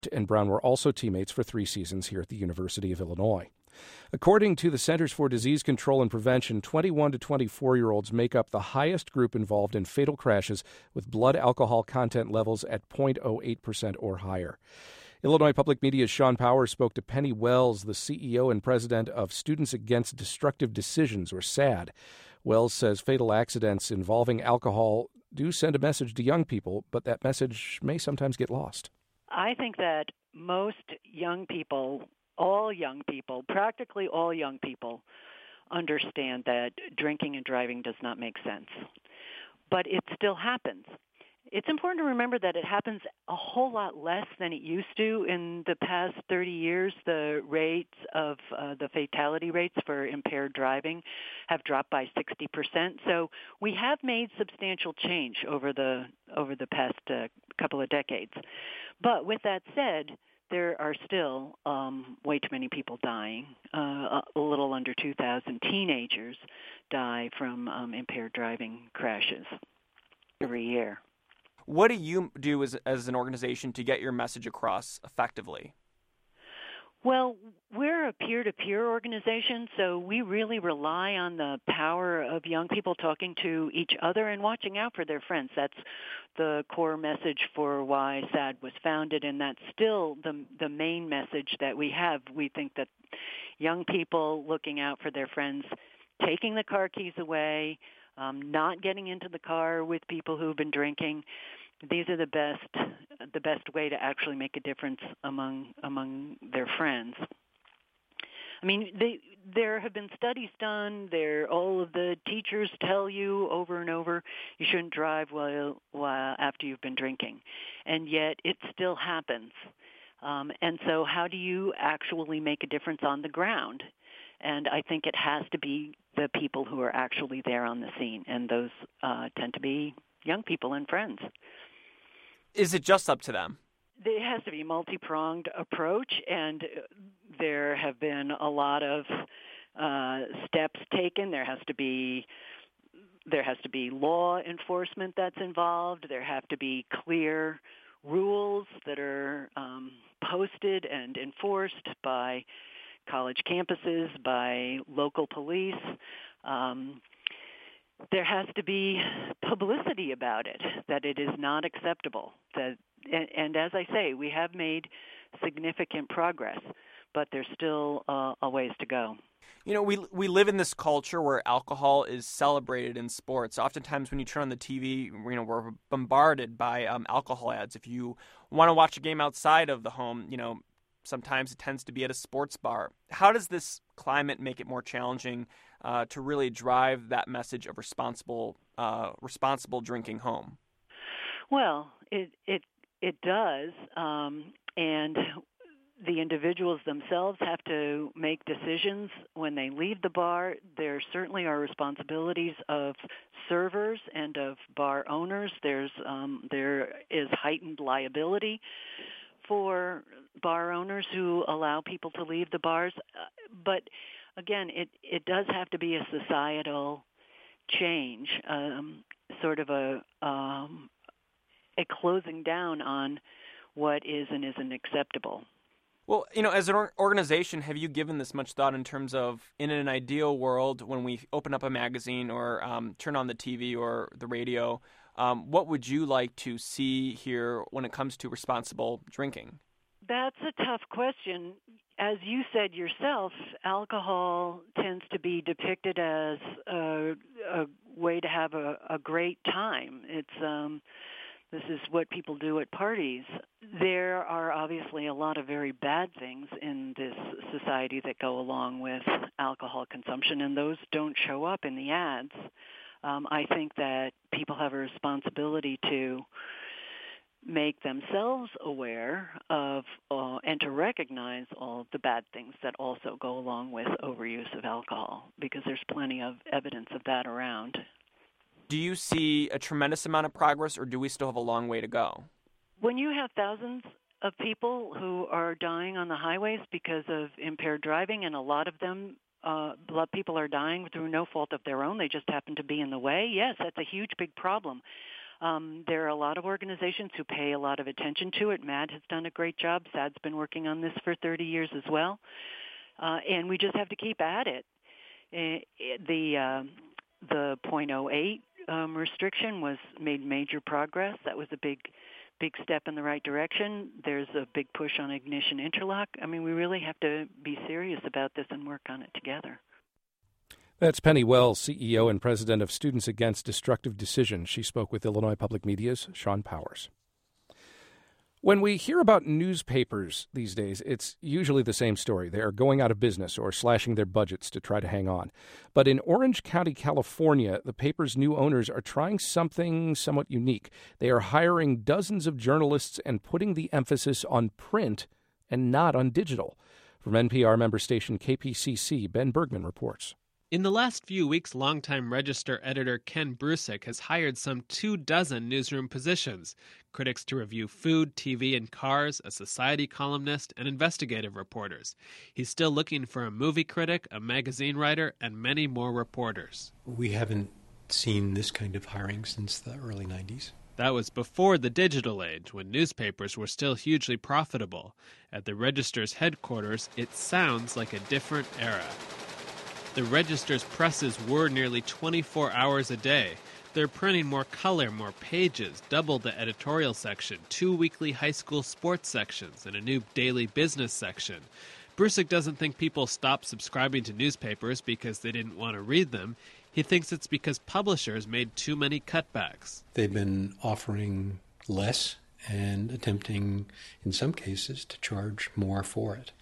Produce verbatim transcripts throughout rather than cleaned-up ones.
and Brown were also teammates for three seasons here at the University of Illinois. According to the Centers for Disease Control and Prevention, twenty-one to twenty-four-year-olds make up the highest group involved in fatal crashes with blood alcohol content levels at zero point zero eight percent or higher. Illinois Public Media's Sean Powers spoke to Penny Wells, the C E O and president of Students Against Destructive Decisions, or SAD. Wells says fatal accidents involving alcohol do send a message to young people, but that message may sometimes get lost. I think that most young people, all young people, practically all young people, understand that drinking and driving does not make sense. But it still happens. It's important to remember that it happens a whole lot less than it used to. In the past thirty years, the rates of uh, the fatality rates for impaired driving have dropped by sixty percent. So we have made substantial change over the over the past uh, couple of decades. But with that said, there are still um, way too many people dying. Uh, a little under two thousand teenagers die from um, impaired driving crashes every year. What do you do as as an organization to get your message across effectively? Well, we're a peer-to-peer organization, so we really rely on the power of young people talking to each other and watching out for their friends. That's the core message for why SAD was founded, and that's still the the main message that we have. We think that young people looking out for their friends, taking the car keys away, um, not getting into the car with people who've been drinking, these are the best the best way to actually make a difference among among their friends. I mean, they, there have been studies done. There, all of the teachers tell you over and over you shouldn't drive while, while after you've been drinking, and yet it still happens. Um, and so, how do you actually make a difference on the ground? And I think it has to be the people who are actually there on the scene, and those uh, tend to be young people and friends. Is it just up to them? There has to be a multi-pronged approach, and there have been a lot of uh, steps taken. There has to be there has to be law enforcement that's involved. There have to be clear rules that are um, posted and enforced by college campuses, by local police. Um, there has to be publicity about it, that it is not acceptable. That, and, and as I say, we have made significant progress, but there's still uh, a ways to go. You know, we we live in this culture where alcohol is celebrated in sports. Oftentimes when you turn on the T V, you know, we're bombarded by um, alcohol ads. If you want to watch a game outside of the home, you know, sometimes it tends to be at a sports bar. How does this climate make it more challenging uh, to really drive that message of responsible uh, responsible drinking home? Well, it it it does, um, and the individuals themselves have to make decisions when they leave the bar. There certainly are responsibilities of servers and of bar owners. There's um, there is heightened liability for bar owners who allow people to leave the bars. Uh, but again, it, it does have to be a societal change, um, sort of a um, a closing down on what is and isn't acceptable. Well, you know, as an organization, have you given this much thought in terms of, in an ideal world, when we open up a magazine or um, turn on the T V or the radio, um, what would you like to see here when it comes to responsible drinking? That's a tough question. As you said yourself, alcohol tends to be depicted as a, a way to have a, a great time. It's um, This is what people do at parties. There are obviously a lot of very bad things in this society that go along with alcohol consumption, and those don't show up in the ads. Um, I think that people have a responsibility to make themselves aware of uh, and to recognize all the bad things that also go along with overuse of alcohol, because there's plenty of evidence of that around. Do you see a tremendous amount of progress, or do we still have a long way to go? When you have thousands of people who are dying on the highways because of impaired driving, and a lot of them, uh, a lot of people are dying through no fault of their own, they just happen to be in the way, yes, that's a huge, big problem. Um, there are a lot of organizations who pay a lot of attention to it. MAD has done a great job. S A D's been working on this for thirty years as well. Uh, and we just have to keep at it. Uh, the uh, the point oh eight um, restriction was made major progress. That was a big, big step in the right direction. There's a big push on ignition interlock. I mean, we really have to be serious about this and work on it together. That's Penny Wells, C E O and president of Students Against Destructive Decision. She spoke with Illinois Public Media's Sean Powers. When we hear about newspapers these days, it's usually the same story. They are going out of business or slashing their budgets to try to hang on. But in Orange County, California, the paper's new owners are trying something somewhat unique. They are hiring dozens of journalists and putting the emphasis on print and not on digital. From N P R member station K P C C, Ben Bergman reports. In the last few weeks, longtime Register editor Ken Brusick has hired some two dozen newsroom positions: critics to review food, T V, and cars, a society columnist, and investigative reporters. He's still looking for a movie critic, a magazine writer, and many more reporters. We haven't seen this kind of hiring since the early nineties. That was before the digital age, when newspapers were still hugely profitable. At the Register's headquarters, it sounds like a different era. The Register's presses were nearly twenty-four hours a day. They're printing more color, more pages, double the editorial section, two weekly high school sports sections, and a new daily business section. Brusick doesn't think people stopped subscribing to newspapers because they didn't want to read them. He thinks it's because publishers made too many cutbacks. They've been offering less and attempting, in some cases, to charge more for it.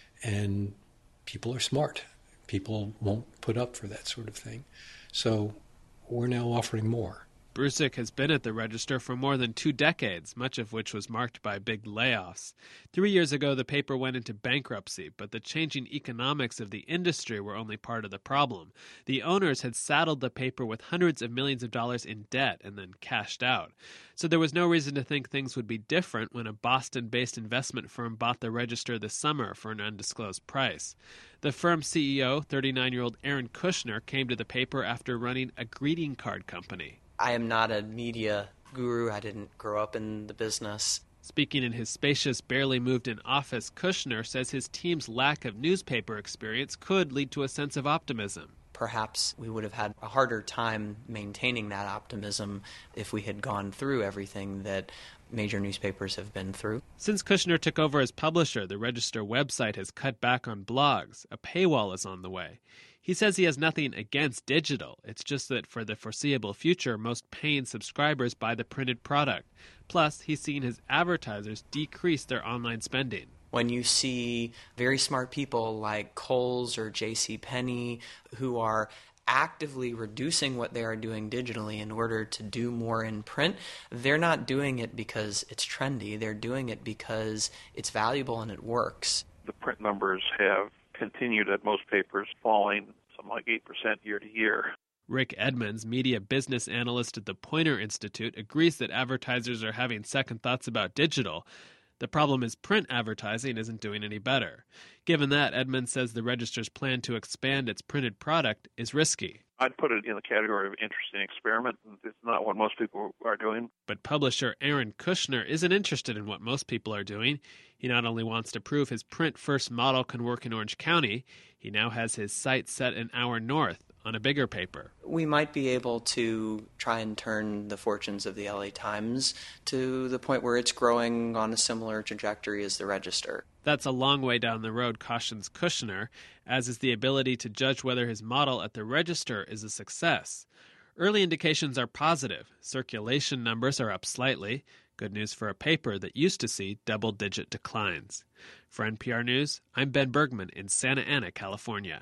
And people are smart. People won't put up for that sort of thing. So we're now offering more. Brusick has been at the Register for more than two decades, much of which was marked by big layoffs. Three years ago, the paper went into bankruptcy, but the changing economics of the industry were only part of the problem. The owners had saddled the paper with hundreds of millions of dollars in debt and then cashed out. So there was no reason to think things would be different when a Boston-based investment firm bought the Register this summer for an undisclosed price. The firm's C E O, thirty-nine-year-old Aaron Kushner, came to the paper after running a greeting card company. I am not a media guru. I didn't grow up in the business. Speaking in his spacious, barely moved-in office, Kushner says his team's lack of newspaper experience could lead to a sense of optimism. Perhaps we would have had a harder time maintaining that optimism if we had gone through everything that major newspapers have been through. Since Kushner took over as publisher, the Register website has cut back on blogs. A paywall is on the way. He says he has nothing against digital. It's just that for the foreseeable future, most paying subscribers buy the printed product. Plus, he's seen his advertisers decrease their online spending. When you see very smart people like Kohl's or J C Penney who are actively reducing what they are doing digitally in order to do more in print, they're not doing it because it's trendy. They're doing it because it's valuable and it works. The print numbers have continued at most papers, falling something like eight percent year to year. Rick Edmonds, media business analyst at the Poynter Institute, agrees that advertisers are having second thoughts about digital. The problem is print advertising isn't doing any better. Given that, Edmonds says the Register's plan to expand its printed product is risky. I'd put it in the category of interesting experiment. It's not what most people are doing. But publisher Aaron Kushner isn't interested in what most people are doing. He not only wants to prove his print-first model can work in Orange County, he now has his sights set an hour north on a bigger paper. We might be able to try and turn the fortunes of the L A Times to the point where it's growing on a similar trajectory as the Register. That's a long way down the road, cautions Kushner, as is the ability to judge whether his model at the Register is a success. Early indications are positive. Circulation numbers are up slightly. Good news for a paper that used to see double-digit declines. For N P R News, I'm Ben Bergman in Santa Ana, California.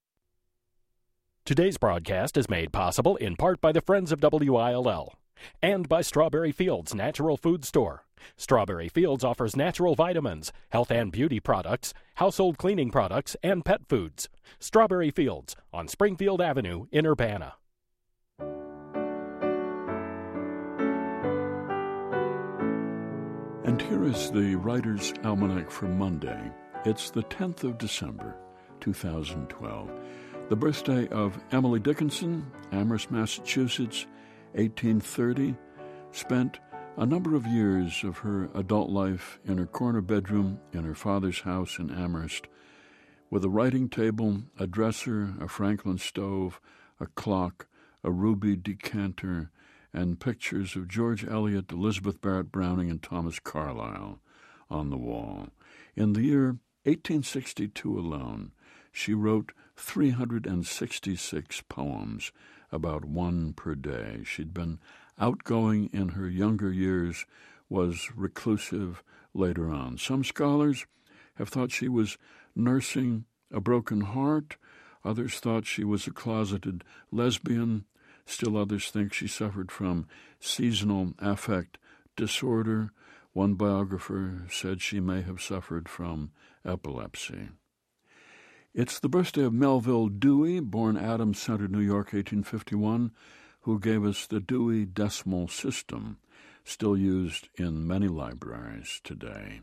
Today's broadcast is made possible in part by the Friends of W I L L and by Strawberry Fields Natural Food Store. Strawberry Fields offers natural vitamins, health and beauty products, household cleaning products, and pet foods. Strawberry Fields on Springfield Avenue in Urbana. And here is the Writer's Almanac for Monday. It's the tenth of December, two thousand twelve. The birthday of Emily Dickinson, Amherst, Massachusetts, eighteen thirty. spent a number of years of her adult life in her corner bedroom in her father's house in Amherst, with a writing table, a dresser, a Franklin stove, a clock, a ruby decanter, and pictures of George Eliot, Elizabeth Barrett Browning, and Thomas Carlyle on the wall. In the year eighteen sixty-two alone, she wrote three hundred sixty-six poems, about one per day. She'd been outgoing in her younger years, was reclusive later on. Some scholars have thought she was nursing a broken heart. Others thought she was a closeted lesbian. Still others think she suffered from seasonal affect disorder. One biographer said she may have suffered from epilepsy. It's the birthday of Melville Dewey, born Adams Center, New York, eighteen fifty-one, who gave us the Dewey Decimal System, still used in many libraries today.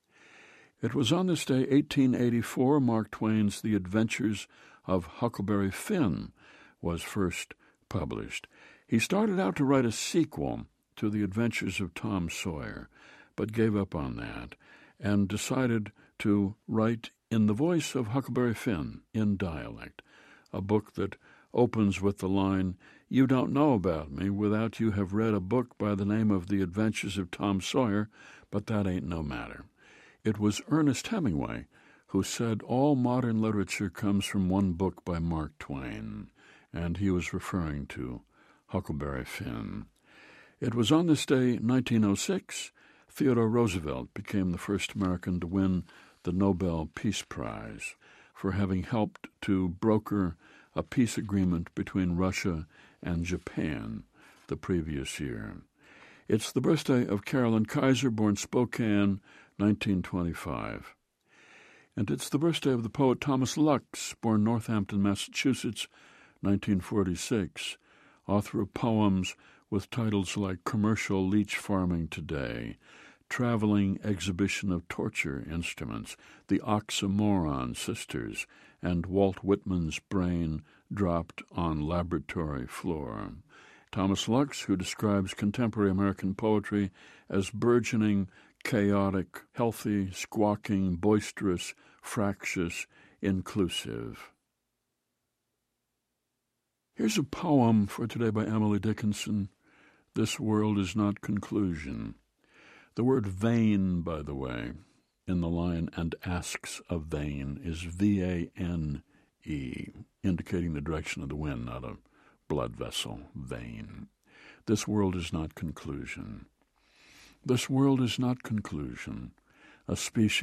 It was on this day, eighteen eighty-four, Mark Twain's The Adventures of Huckleberry Finn was first published. He started out to write a sequel to The Adventures of Tom Sawyer, but gave up on that and decided to write in the voice of Huckleberry Finn, in dialect, a book that opens with the line, "You don't know about me without you have read a book by the name of The Adventures of Tom Sawyer, but that ain't no matter." It was Ernest Hemingway who said all modern literature comes from one book by Mark Twain, and he was referring to Huckleberry Finn. It was on this day, nineteen oh six, Theodore Roosevelt became the first American to win the Nobel Peace Prize for having helped to broker a peace agreement between Russia and Japan the previous year. It's the birthday of Carolyn Kaiser, born Spokane, nineteen twenty-five. And it's the birthday of the poet Thomas Lux, born Northampton, Massachusetts, nineteen forty-six, author of poems with titles like Commercial Leech Farming Today, Traveling Exhibition of Torture Instruments, The Oxymoron Sisters, and Walt Whitman's Brain Dropped on Laboratory Floor. Thomas Lux, who describes contemporary American poetry as burgeoning, chaotic, healthy, squawking, boisterous, fractious, inclusive. Here's a poem for today by Emily Dickinson. This world is not conclusion. The word vain, by the way, in the line, and asks of vein, is V A N E, indicating the direction of the wind, not a blood vessel, vein. This world is not conclusion. This world is not conclusion. A species